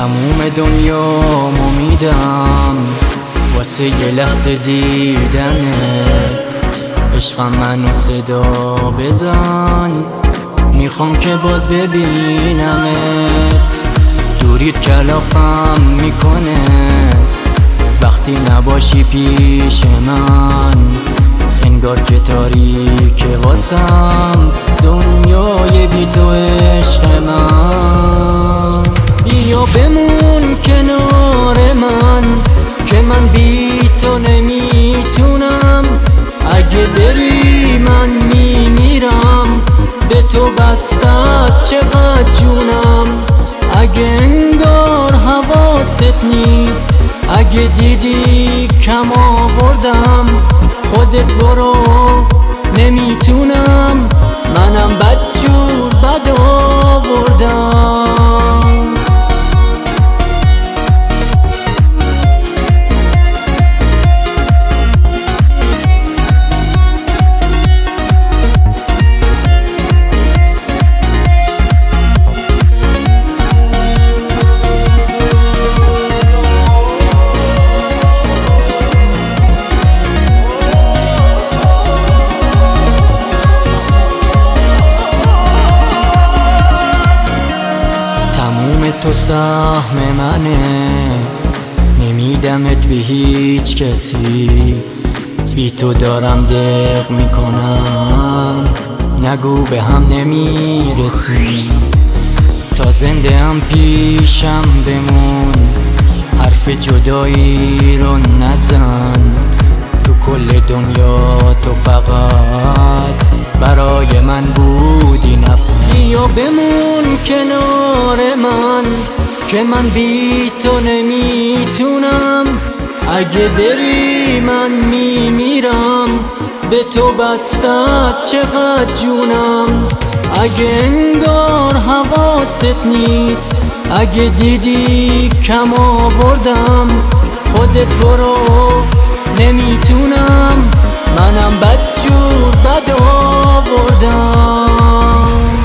تموم دنیا میدم واسه یه لحظه دیدنت. عشقم منو صدا بزن، میخوام که باز ببینمت. دوریت کلافم میکنه وقتی نباشی پیش من. انگار که تاریکه واسم دنیای بی تو عشق من. بیا بمون کنار من که من بی تو نمیتونم. اگه بری من میمیرم، به تو بسته است چقدر جونم. اگه انگار حواست نیست، اگه دیدی کم آوردم، خودت برو نمیتونم. منم بدجور بد آوردم. تو سهم منه، نمیدمت به هیچ کسی. بی تو دارم دق میکنم، نگو به هم نمیرسی. تا زنده هم پیشم بمون، حرف جدایی رو نزن. تو کل دنیا تو فقط برای من بودی نفس. بیا بمون کنار من که من بی تو نمیتونم. اگه بری من میمیرم، به تو بسته است چقدر جونم. اگه انگار حواست نیست، اگه دیدی کم آوردم، خودت برو نمیتونم. منم بدجور بد آوردم.